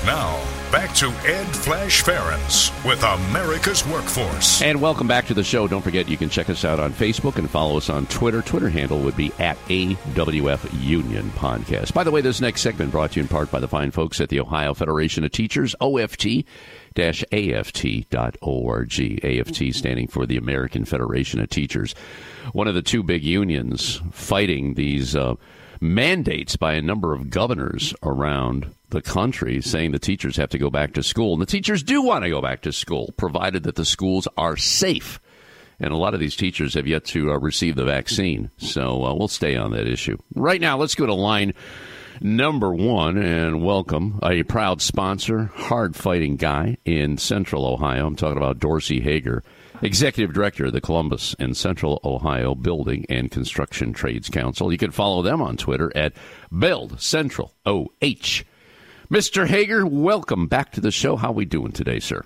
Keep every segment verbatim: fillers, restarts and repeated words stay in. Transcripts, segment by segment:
Now, back to Ed Flash Ferenc with America's Workforce. And welcome back to the show. Don't forget you can check us out on Facebook and follow us on Twitter. Twitter handle would be at A W F Union Podcast. By the way, this next segment brought to you in part by the fine folks at the Ohio Federation of Teachers, O F T A F T dot org. A F T standing for the American Federation of Teachers. One of the two big unions fighting these uh, mandates by a number of governors around the country saying the teachers have to go back to school. And the teachers do want to go back to school, provided that the schools are safe. And a lot of these teachers have yet to uh, receive the vaccine. So uh, we'll stay on that issue. Right now, let's go to line number one and welcome a proud sponsor, hard-fighting guy in Central Ohio. I'm talking about Dorsey Hager, Executive Director of the Columbus and Central Ohio Building and Construction Trades Council. You can follow them on Twitter at Build Central O H. Mister Hager, welcome back to the show. How are we doing today, sir?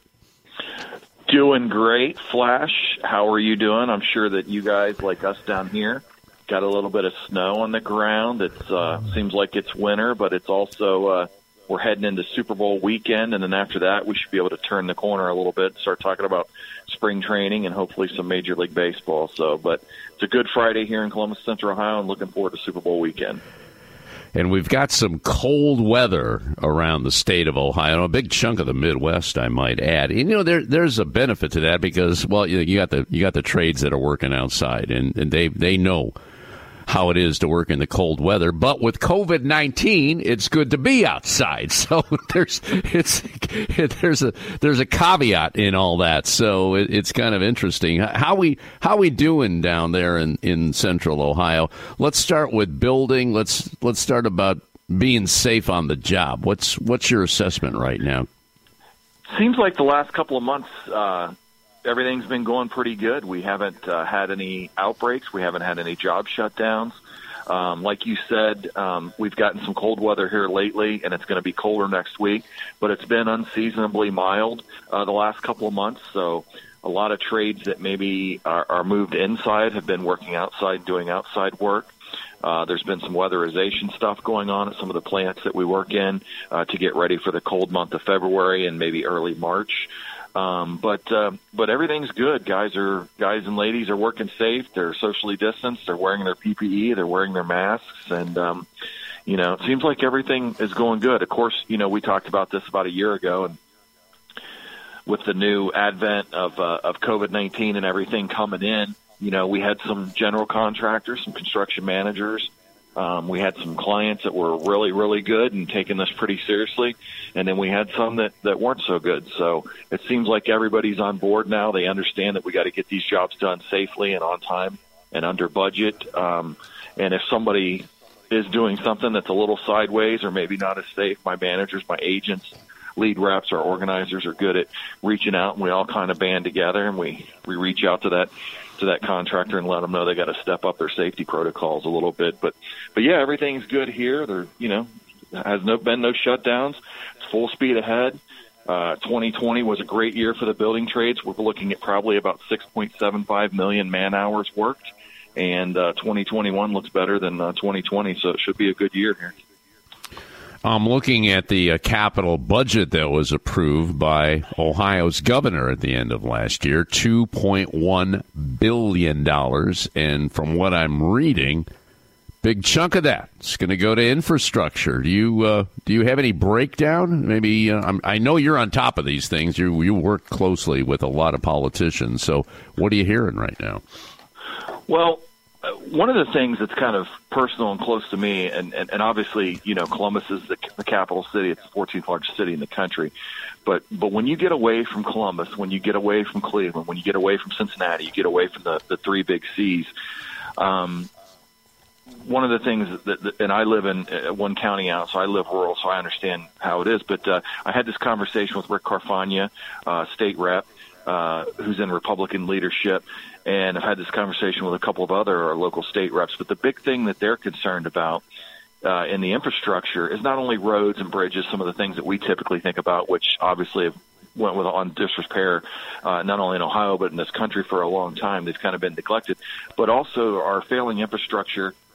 Doing great, Flash. How are you doing? I'm sure that you guys, like us down here, got a little bit of snow on the ground. It uh, seems like it's winter, but it's also uh, we're heading into Super Bowl weekend, and then after that, we should be able to turn the corner a little bit, start talking about spring training and hopefully some Major League Baseball. So, but it's a good Friday here in Columbus, Central Ohio, and looking forward to Super Bowl weekend. And we've got some cold weather around the state of Ohio, a big chunk of the Midwest, I might add. And, you know, there there's a benefit to that because, well, you, you got the you got the trades that are working outside, and, and they they know how it is to work in the cold weather. But with covid nineteen, it's good to be outside. So there's it's there's a there's a caveat in all that. So it, it's kind of interesting. How we how we doing down there in, in Central Ohio? Let's start with building. Let's let's start about being safe on the job. What's what's your assessment right now? Seems like the last couple of months, uh, everything's been going pretty good. We haven't uh, had any outbreaks. We haven't had any job shutdowns. Um, like you said, um, we've gotten some cold weather here lately, and it's going to be colder next week. But it's been unseasonably mild uh, the last couple of months. So a lot of trades that maybe are, are moved inside have been working outside, doing outside work. Uh, there's been some weatherization stuff going on at some of the plants that we work in uh, to get ready for the cold month of February and maybe early March. Um, but uh, but everything's good. Guys are guys and ladies are working safe. They're socially distanced. They're wearing their P P E. They're wearing their masks, and um, you know, it seems like everything is going good. Of course, you know, we talked about this about a year ago, and with the new advent of uh, of covid nineteen and everything coming in, you know, we had some general contractors, some construction managers. Um, we had some clients that were really, really good and taking this pretty seriously, and then we had some that, that weren't so good. So it seems like everybody's on board now. They understand that we got to get these jobs done safely and on time and under budget. Um, and if somebody is doing something that's a little sideways or maybe not as safe, my managers, my agents, lead reps, our organizers are good at reaching out, and we all kind of band together and we, we reach out to that to that contractor and let them know they got to step up their safety protocols a little bit. But, but yeah, everything's good here. There, you know, has no been no shutdowns. It's full speed ahead. Uh, twenty twenty was a great year for the building trades. We're looking at probably about six point seven five million man hours worked, and uh, twenty twenty-one looks better than uh, twenty twenty, so it should be a good year here. I'm looking at the uh, capital budget that was approved by Ohio's governor at the end of last year, two point one billion dollars. And from what I'm reading, big chunk of that is going to go to infrastructure. Do you uh, do you have any breakdown? Maybe uh, I'm, I know you're on top of these things. You you work closely with a lot of politicians. So what are you hearing right now? Well, one of the things that's kind of personal and close to me, and, and, and obviously, you know, Columbus is the, the capital city. It's the fourteenth largest city in the country. But but when you get away from Columbus, when you get away from Cleveland, when you get away from Cincinnati, you get away from the, the three big C's, um, one of the things that, that, and I live in one county out, so I live rural, so I understand how it is. But uh, I had this conversation with Rick Carfagna, uh, state rep, uh, who's in Republican leadership. And I've had this conversation with a couple of other local state reps. But the big thing that they're concerned about uh, in the infrastructure is not only roads and bridges, some of the things that we typically think about, which obviously have went with on disrepair, uh, not only in Ohio but in this country for a long time. They've kind of been neglected. But also our failing infrastructure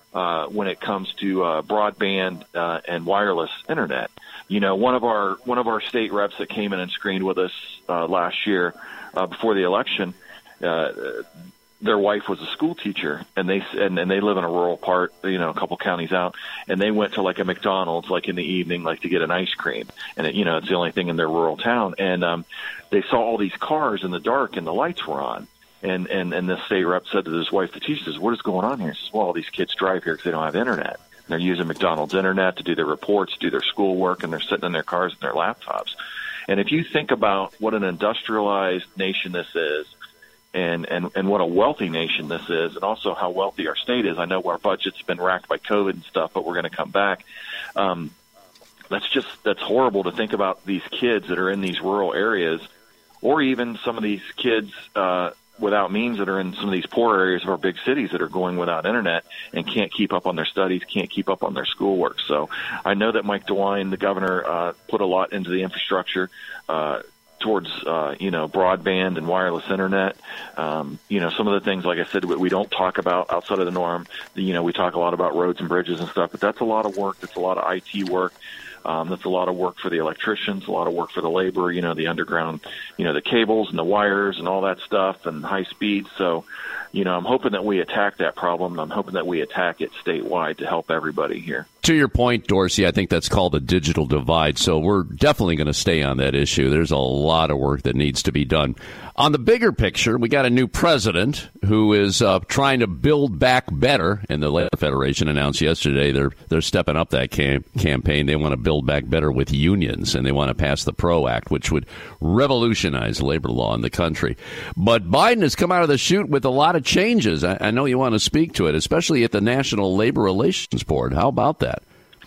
uh, when it comes to uh, broadband uh, and wireless internet. You know, one of our one of our state reps that came in and screened with us uh, last year uh, before the election, uh, their wife was a school teacher, and they and, and they live in a rural part, you know, a couple counties out, and they went to like a McDonald's like in the evening, like to get an ice cream, and it, you know, it's the only thing in their rural town, and um, they saw all these cars in the dark, and the lights were on, and and and the state rep said to his wife, the teacher says, "What is going on here?" He says, "Well, all these kids drive here because they don't have internet. They're using McDonald's internet to do their reports, do their schoolwork, and they're sitting in their cars and their laptops." And if you think about what an industrialized nation this is, and, and, and what a wealthy nation this is, and also how wealthy our state is. I know our budget's been racked by COVID and stuff, but we're going to come back. Um, that's just, that's horrible to think about these kids that are in these rural areas, or even some of these kids uh, without means that are in some of these poor areas of our big cities that are going without internet and can't keep up on their studies, can't keep up on their schoolwork. So I know that Mike DeWine, the governor, uh, put a lot into the infrastructure, uh, towards, uh, you know, broadband and wireless internet. Um, you know, some of the things, like I said, we, we don't talk about outside of the norm. You know, we talk a lot about roads and bridges and stuff, but that's a lot of work. That's a lot of I T work. Um, that's a lot of work for the electricians, a lot of work for the labor, you know, the underground, you know, the cables and the wires and all that stuff and high speed. So, you know, I'm hoping that we attack that problem. I'm hoping that we attack it statewide to help everybody here. To your point, Dorsey, I think that's called a digital divide. So we're definitely going to stay on that issue. There's a lot of work that needs to be done. On the bigger picture, we got a new president who is uh, trying to build back better. And the Labor Federation announced yesterday they're they're stepping up that cam- campaign. They want to build back better with unions, and they want to pass the PRO Act, which would revolutionize labor law in the country. But Biden has come out of the chute with a lot of changes. I, I know you want to speak to it, especially at the National Labor Relations Board. How about that?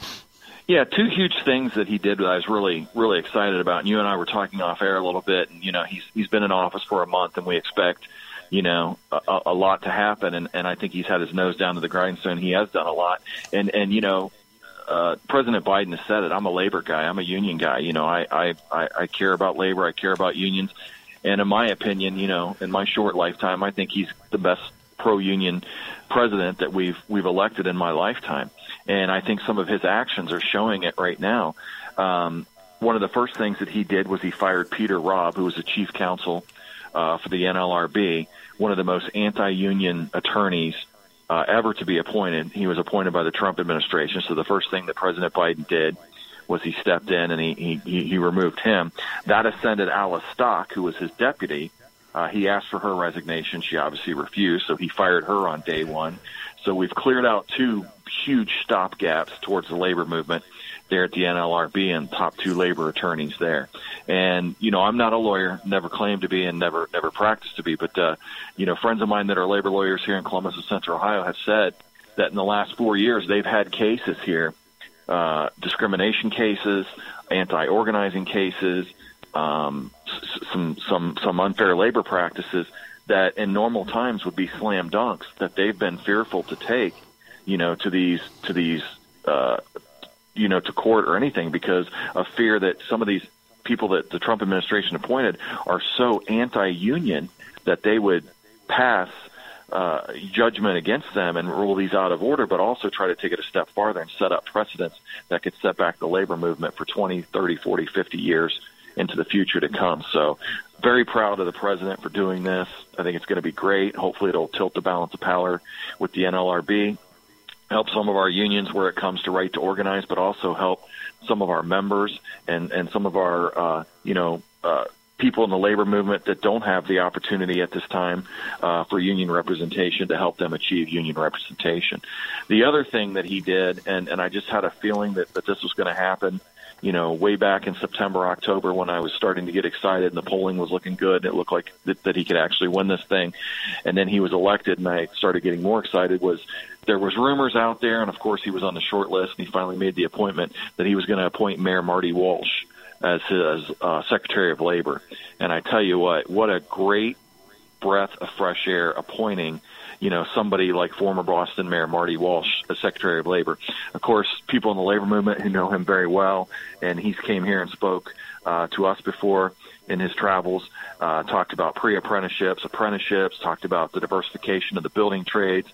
Yeah, two huge things that he did that I was really, really excited about. And you and I were talking off air a little bit. And, you know, he's he's been in office for a month, and we expect, you know, a, a lot to happen. And, and I think he's had his nose down to the grindstone. He has done a lot. And, and you know, uh, President Biden has said it. I'm a labor guy. I'm a union guy. You know, I, I, I, I care about labor. I care about unions. And in my opinion, you know, in my short lifetime, I think he's the best pro-union president that we've we've elected in my lifetime. And I think some of his actions are showing it right now. Um, one of the first things that he did was he fired Peter Robb, who was the chief counsel uh, for the N L R B, one of the most anti-union attorneys uh, ever to be appointed. He was appointed by the Trump administration. So the first thing that President Biden did was he stepped in and he, he, he removed him. That ascended Alice Stock, who was his deputy. Uh, he asked for her resignation. She obviously refused, so he fired her on day one. So we've cleared out two huge stopgaps towards the labor movement there at the N L R B and top two labor attorneys there. And, you know, I'm not a lawyer, never claimed to be and never never practiced to be, but, uh, you know, friends of mine that are labor lawyers here in Columbus and Central Ohio have said that in the last four years they've had cases here, uh, discrimination cases, anti-organizing cases, um, some some some unfair labor practices that in normal times would be slam dunks that they've been fearful to take, you know, to these to these uh, you know, to court or anything because of fear that some of these people that the Trump administration appointed are so anti-union that they would pass uh, judgment against them and rule these out of order, but also try to take it a step farther and set up precedents that could set back the labor movement for twenty, thirty, forty, fifty years into the future to come. So very proud of the president for doing this. I think it's going to be great. Hopefully it'll tilt the balance of power with the N L R B, help some of our unions where it comes to right to organize, but also help some of our members and, and some of our, uh, you know, uh, people in the labor movement that don't have the opportunity at this time uh, for union representation to help them achieve union representation. The other thing that he did, and, and I just had a feeling that, that this was going to happen, you know, way back in September, October, when I was starting to get excited and the polling was looking good. It looked like that, that he could actually win this thing. And then he was elected, and I started getting more excited, was there was rumors out there, and of course he was on the short list, and he finally made the appointment that he was going to appoint Mayor Marty Walsh as his uh, Secretary of Labor. And I tell you what, what a great breath of fresh air appointing, you know, somebody like former Boston Mayor Marty Walsh as Secretary of Labor. Of course, people in the labor movement who know him very well, and he came here and spoke uh, to us before in his travels, uh, talked about pre-apprenticeships, apprenticeships, talked about the diversification of the building trades,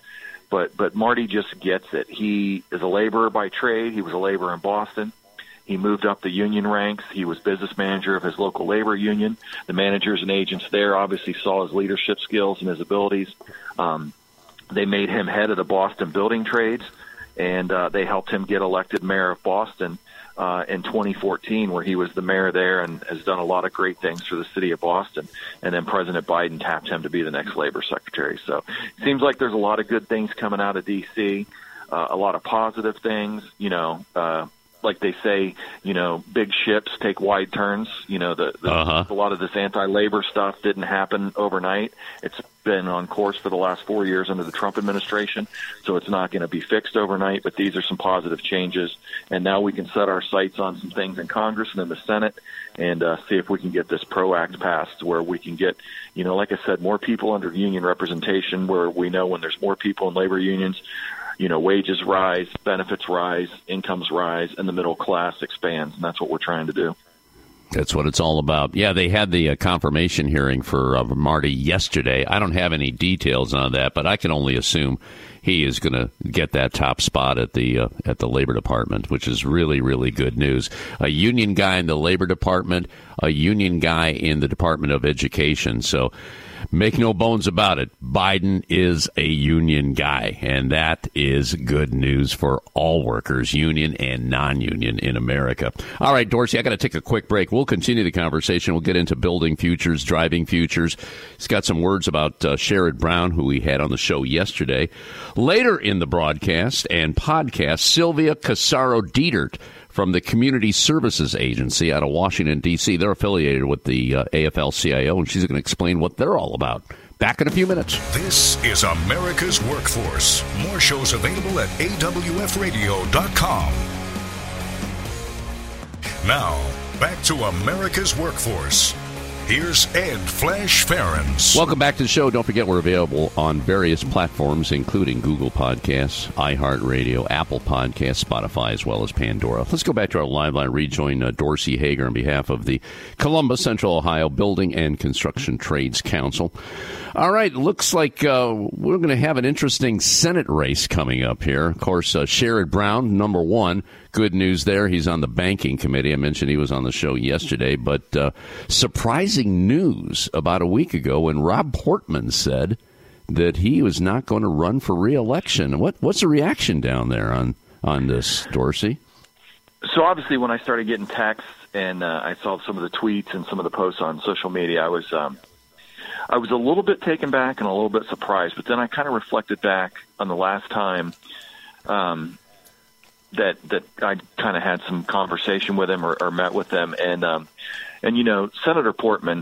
but but Marty just gets it. He is a laborer by trade. He was a laborer in Boston. He moved up the union ranks. He was business manager of his local labor union. The managers and agents there obviously saw his leadership skills and his abilities. Um, they made him head of the Boston Building Trades, and uh, they helped him get elected mayor of Boston uh, in twenty fourteen, where he was the mayor there and has done a lot of great things for the city of Boston. And then President Biden tapped him to be the next labor secretary. So it seems like there's a lot of good things coming out of D C, uh, a lot of positive things, you know, uh, like they say, you know, big ships take wide turns. You know, the, the uh-huh. a lot of this anti-labor stuff didn't happen overnight. It's been on course for the last four years under the Trump administration, so it's not going to be fixed overnight. But these are some positive changes, and now we can set our sights on some things in Congress and in the Senate, and uh, see if we can get this PRO Act passed, where we can get, you know, like I said, more people under union representation. Where we know when there's more people in labor unions, you know, wages rise, benefits rise, incomes rise, and the middle class expands. And that's what we're trying to do. That's what it's all about. Yeah, they had the uh, confirmation hearing for uh, Marty yesterday. I don't have any details on that, but I can only assume he is going to get that top spot at the uh, at the Labor Department, which is really, really good news. A union guy in the Labor Department, a union guy in the Department of Education. So make no bones about it, Biden is a union guy, and that is good news for all workers, union and non-union in America. All right, Dorsey, I got to take a quick break. We'll continue the conversation. We'll get into building futures, driving futures. He's got some words about uh, Sherrod Brown, who we had on the show yesterday. Later in the broadcast and podcast, Sylvia Casaro-Dietert from the Community Services Agency out of Washington, D C. They're affiliated with the uh, A F L C I O, and she's going to explain what they're all about. Back in a few minutes. This is America's Workforce. More shows available at A W F radio dot com. Now, back to America's Workforce. Here's Ed Flash Ferens. Welcome back to the show. Don't forget we're available on various platforms, including Google Podcasts, iHeartRadio, Apple Podcasts, Spotify, as well as Pandora. Let's go back to our live line. Rejoin uh, Dorsey Hager on behalf of the Columbus, Central Ohio Building and Construction Trades Council. All right, looks like uh, we're going to have an interesting Senate race coming up here. Of course, uh, Sherrod Brown, number one. Good news there. He's on the banking committee. I mentioned he was on the show yesterday, but uh, surprising news about a week ago when Rob Portman said that he was not going to run for re-election. What, what's the reaction down there on, on this, Dorsey? So obviously when I started getting texts and uh, I saw some of the tweets and some of the posts on social media, I was um, I was a little bit taken back and a little bit surprised. But then I kind of reflected back on the last time um, that that I kind of had some conversation with him or, or met with him. And, um, and you know, Senator Portman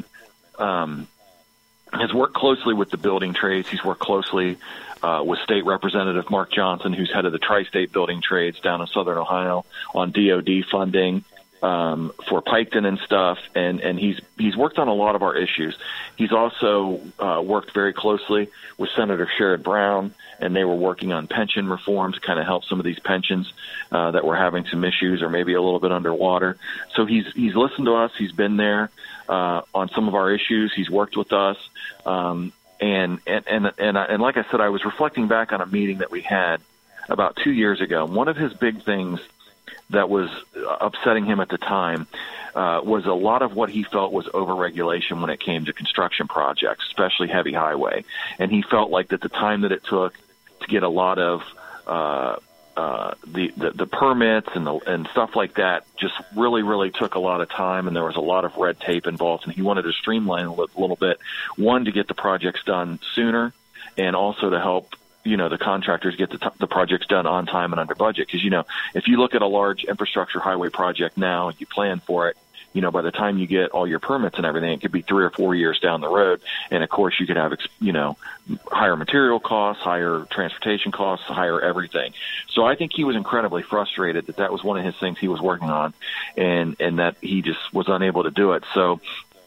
um, has worked closely with the building trades. He's worked closely uh, with State Representative Mark Johnson, who's head of the Tri-State Building Trades down in Southern Ohio, on D O D funding um, for Piketon and stuff. And, and he's he's worked on a lot of our issues. He's also uh, worked very closely with Senator Sherrod Brown, and they were working on pension reform to kind of help some of these pensions uh, that were having some issues or maybe a little bit underwater. So he's he's listened to us. He's been there uh, on some of our issues. He's worked with us. Um, and, and, and, and, and like I said, I was reflecting back on a meeting that we had about two years ago. One of his big things that was upsetting him at the time uh, was a lot of what he felt was overregulation when it came to construction projects, especially heavy highway. And he felt like that the time that it took to get a lot of uh, uh, the, the the permits and the, and stuff like that just really, really took a lot of time, and there was a lot of red tape involved. And he wanted to streamline a little bit, one, to get the projects done sooner, and also to help, you know, the contractors get the, t- the projects done on time and under budget. Because, you know, if you look at a large infrastructure highway project now, you plan for it, you know, by the time you get all your permits and everything, it could be three or four years down the road. And, of course, you could have, you know, higher material costs, higher transportation costs, higher everything. So I think he was incredibly frustrated that that was one of his things he was working on, and, and that he just was unable to do it. So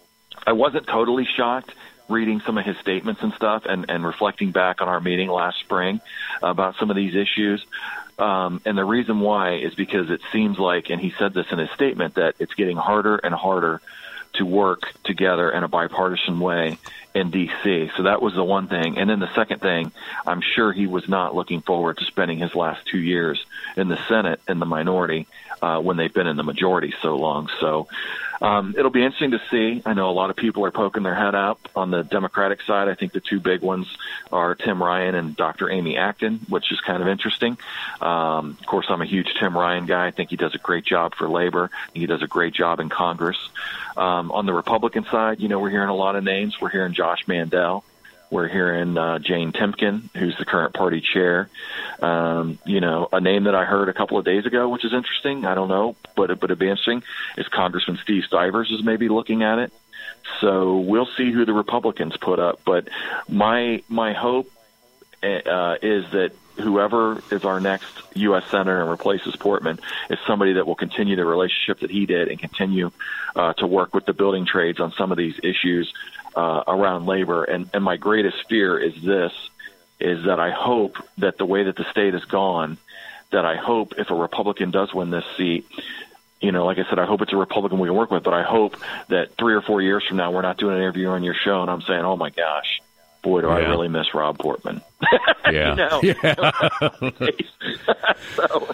I wasn't totally shocked reading some of his statements and stuff and, and reflecting back on our meeting last spring about some of these issues. Um, and the reason why is because it seems like, and he said this in his statement, that it's getting harder and harder to work together in a bipartisan way in D C. So that was the one thing. And then the second thing, I'm sure he was not looking forward to spending his last two years in the Senate in the minority uh, when they've been in the majority so long. So um, it'll be interesting to see. I know a lot of people are poking their head up on the Democratic side. I think the two big ones are Tim Ryan and Doctor Amy Acton, which is kind of interesting. Um, of course, I'm a huge Tim Ryan guy. I think he does a great job for labor. He does a great job in Congress. Um, on the Republican side, you know, we're hearing a lot of names. We're hearing Josh Mandel. We're hearing uh, Jane Timken, who's the current party chair. Um, you know, a name that I heard a couple of days ago, which is interesting. I don't know, but, it, but it'd be interesting, is Congressman Steve Stivers is maybe looking at it. So we'll see who the Republicans put up. But my my hope uh, is that whoever is our next U S Senator and replaces Portman is somebody that will continue the relationship that he did and continue uh, to work with the building trades on some of these issues uh, around labor. And, and my greatest fear is this, is that I hope that the way that the state has gone, that I hope if a Republican does win this seat, you know, like I said, I hope it's a Republican we can work with, but I hope that three or four years from now, we're not doing an interview on your show and I'm saying, oh my gosh, boy, do yeah. I really miss Rob Portman. Yeah. you know? yeah. so.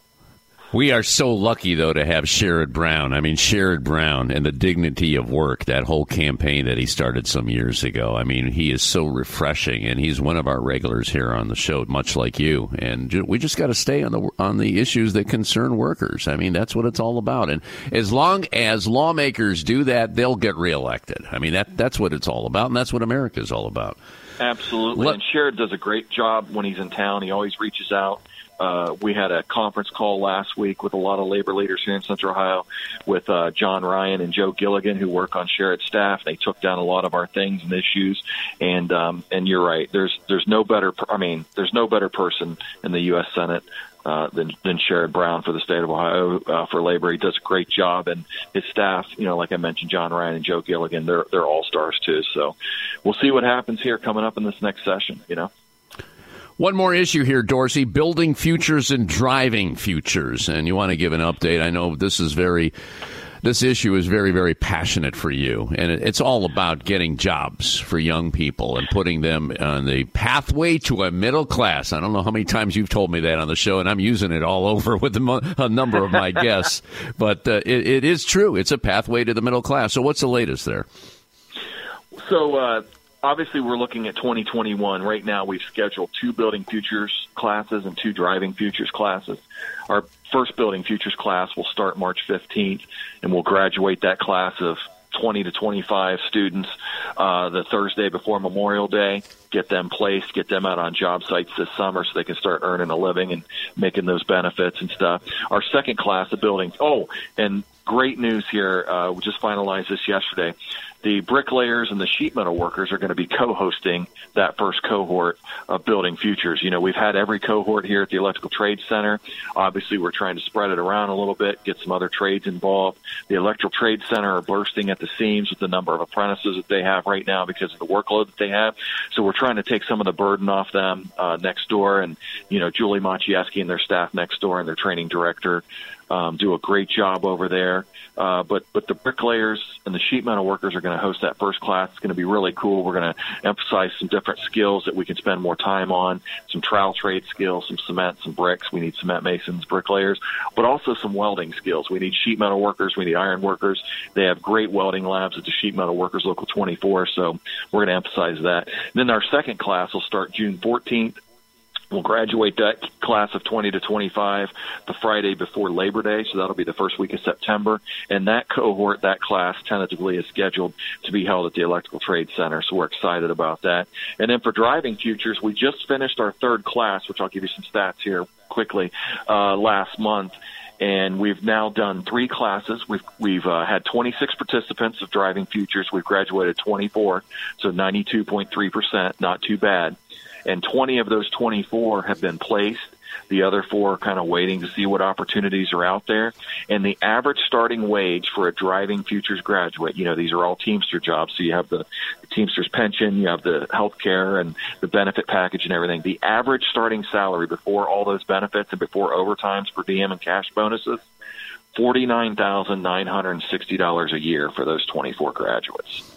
We are so lucky, though, to have Sherrod Brown. I mean, Sherrod Brown and the dignity of work, that whole campaign that he started some years ago. I mean, he is so refreshing, and he's one of our regulars here on the show, much like you. And we just got to stay on the on the issues that concern workers. I mean, that's what it's all about. And as long as lawmakers do that, they'll get reelected. I mean, that that's what it's all about, and that's what America is all about. Absolutely. Let- and Sherrod does a great job when he's in town. He always reaches out. Uh, we had a conference call last week with a lot of labor leaders here in Central Ohio with uh, John Ryan and Joe Gilligan, who work on Sherrod's staff. They took down a lot of our things and issues. And um, and you're right. There's there's no better. I mean, there's no better person in the U S Senate uh, than than Sherrod Brown for the state of Ohio uh, for labor. He does a great job, and his staff, you know, like I mentioned, John Ryan and Joe Gilligan, they're they're all stars too. So we'll see what happens here coming up in this next session. You know. One more issue here, Dorsey, building futures and driving futures. And you want to give an update. I know this is very, this issue is very, very passionate for you. And it's all about getting jobs for young people and putting them on the pathway to a middle class. I don't know how many times you've told me that on the show, and I'm using it all over with a number of my guests. But uh, it, it is true. It's a pathway to the middle class. So what's the latest there? So, uh, Obviously, we're looking at twenty twenty-one. Right now, we've scheduled two building futures classes and two driving futures classes. Our first building futures class will start March fifteenth, and we'll graduate that class of twenty to twenty-five students uh, the Thursday before Memorial Day, get them placed, get them out on job sites this summer so they can start earning a living and making those benefits and stuff. Our second class of building, oh, and great news here, uh, we just finalized this yesterday. The bricklayers and the sheet metal workers are going to be co-hosting that first cohort of Building Futures. You know, we've had every cohort here at the Electrical Trade Center. Obviously, we're trying to spread it around a little bit, get some other trades involved. The Electrical Trade Center are bursting at the seams with the number of apprentices that they have right now because of the workload that they have. So we're trying to take some of the burden off them uh, next door. And, you know, Julie Maciejewski and their staff next door and their training director Um, do a great job over there. Uh, but, but the bricklayers and the sheet metal workers are going to host that first class. It's going to be really cool. We're going to emphasize some different skills that we can spend more time on, some trowel trade skills, some cement, some bricks. We need cement masons, bricklayers, but also some welding skills. We need sheet metal workers. We need iron workers. They have great welding labs at the Sheet Metal Workers Local twenty-four, so we're going to emphasize that. And then our second class will start June fourteenth. We'll graduate that class of twenty to twenty-five the Friday before Labor Day, so that'll be the first week of September. And that cohort, that class, tentatively is scheduled to be held at the Electrical Trade Center, so we're excited about that. And then for driving futures, we just finished our third class, which I'll give you some stats here quickly, uh, last month. And we've now done three classes. We've we've uh, had twenty-six participants of driving futures. We've graduated twenty-four, so ninety-two point three percent, not too bad. And twenty of those twenty-four have been placed. The other four are kind of waiting to see what opportunities are out there. And the average starting wage for a driving futures graduate, you know, these are all Teamster jobs. So you have the, the Teamster's pension, you have the health care and the benefit package and everything. The average starting salary before all those benefits and before overtimes, per diem, and cash bonuses, forty-nine thousand nine hundred sixty dollars a year for those twenty-four graduates.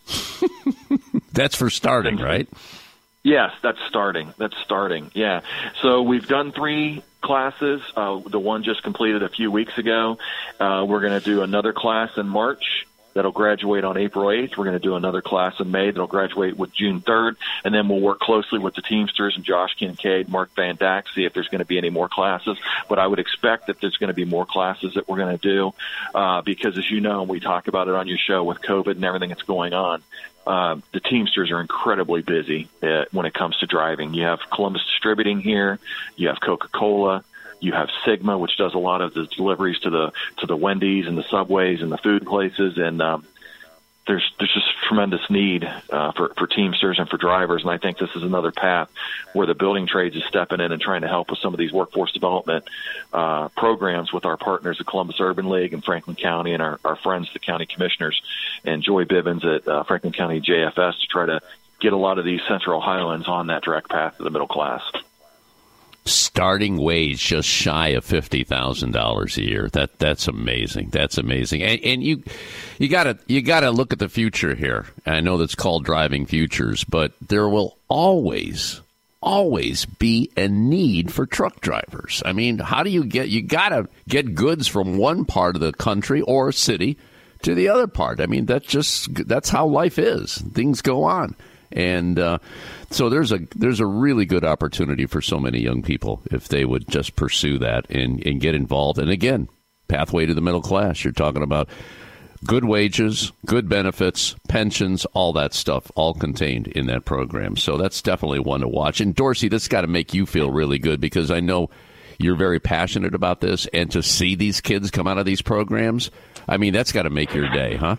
That's for starting, right? Yes, that's starting. That's starting. Yeah. So we've done three classes. Uh, the one just completed a few weeks ago. Uh, we're going to do another class in March that'll graduate on April eighth. We're going to do another class in May that'll graduate with June third. And then we'll work closely with the Teamsters and Josh Kincaid, Mark Van Dyck, see if there's going to be any more classes. But I would expect that there's going to be more classes that we're going to do uh, because, as you know, and we talk about it on your show with COVID and everything that's going on, Uh, the Teamsters are incredibly busy uh, when it comes to driving. You have Columbus Distributing here. You have Coca-Cola. You have Sigma, which does a lot of the deliveries to the to the Wendy's and the Subways and the food places. And um, there's there's just tremendous need uh, for, for Teamsters and for drivers. And I think this is another path where the building trades is stepping in and trying to help with some of these workforce development uh, programs with our partners at Columbus Urban League and Franklin County and our, our friends, the county commissioners, and Joy Bivens at uh, Franklin County J F S to try to get a lot of these Central Ohioans on that direct path to the middle class. Starting wage just shy of fifty thousand dollars a year. That that's amazing. That's amazing. And, and you you gotta you gotta look at the future here. And I know that's called driving futures, but there will always always be a need for truck drivers. I mean, how do you get you gotta get goods from one part of the country or city to the other part? I mean, that's just that's how life is. Things go on. And uh, so there's a there's a really good opportunity for so many young people if they would just pursue that and, and get involved. And again, pathway to the middle class. You're talking about good wages, good benefits, pensions, all that stuff, all contained in that program. So that's definitely one to watch. And Dorsey, this got to make you feel really good because I know you're very passionate about this. And to see these kids come out of these programs, I mean, that's got to make your day, huh?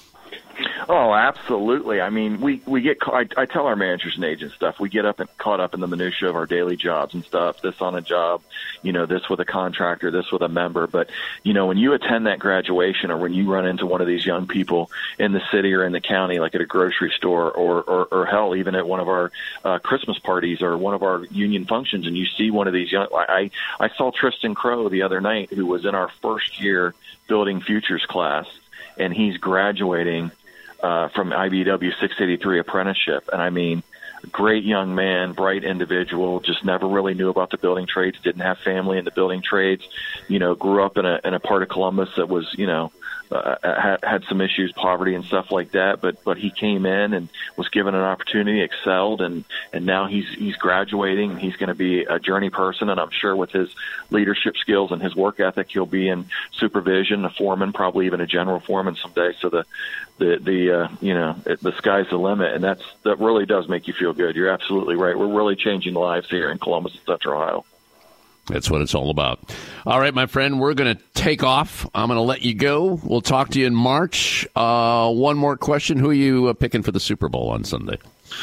Oh, absolutely. I mean, we, we get, I, I tell our managers and agents stuff, we get up and caught up in the minutia of our daily jobs and stuff, this on a job, you know, this with a contractor, this with a member. But, you know, when you attend that graduation or when you run into one of these young people in the city or in the county, like at a grocery store or, or, or hell, even at one of our uh, Christmas parties or one of our union functions, and you see one of these young, I, I saw Tristan Crow the other night, who was in our first year building futures class, and he's graduating Uh, from I B W six eighty-three apprenticeship. And I mean, great young man, bright individual, just never really knew about the building trades, didn't have family in the building trades, you know, grew up in a, in a part of Columbus that was, you know, uh, had, had some issues, poverty and stuff like that. But, but he came in and was given an opportunity, excelled. And, and now he's, he's graduating. He's going to be a journey person. And I'm sure with his leadership skills and his work ethic, he'll be in supervision, a foreman, probably even a general foreman someday. So the, the, the, uh, you know, it, the sky's the limit. And that's, that really does make you feel good. You're absolutely right. We're really changing lives here in Columbus and Central Ohio. That's what it's all about. All right, my friend, we're going to take off. I'm going to let you go. We'll talk to you in March. Uh, one more question. Who are you uh, picking for the Super Bowl on Sunday?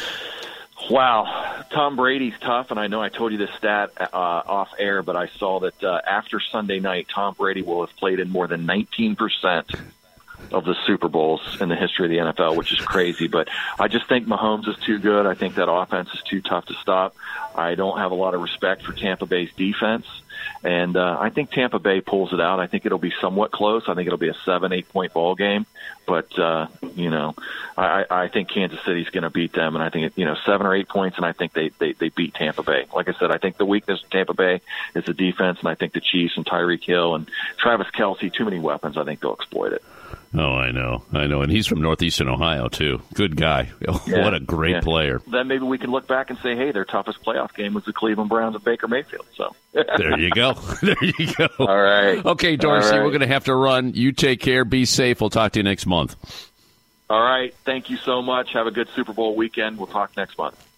Wow. Tom Brady's tough, and I know I told you this stat uh, off air, but I saw that uh, after Sunday night, Tom Brady will have played in more than nineteen percent of the Super Bowls in the history of the N F L, which is crazy. But I just think Mahomes is too good. I think that offense is too tough to stop. I don't have a lot of respect for Tampa Bay's defense. And uh, I think Tampa Bay pulls it out. I think it'll be somewhat close. I think it'll be a seven, eight-point ball game. But, uh, you know, I, I think Kansas City's going to beat them. And I think, you know, seven or eight points, and I think they, they, they beat Tampa Bay. Like I said, I think the weakness of Tampa Bay is the defense, and I think the Chiefs and Tyreek Hill and Travis Kelce, too many weapons, I think they'll exploit it. Oh, I know. I know. And he's from Northeastern Ohio, too. Good guy. Yeah, what a great yeah. player. Then maybe we can look back and say, hey, their toughest playoff game was the Cleveland Browns at Baker Mayfield. So there you go. There you go. All right. Okay, Dorsey, right. We're going to have to run. You take care. Be safe. We'll talk to you next month. All right. Thank you so much. Have a good Super Bowl weekend. We'll talk next month.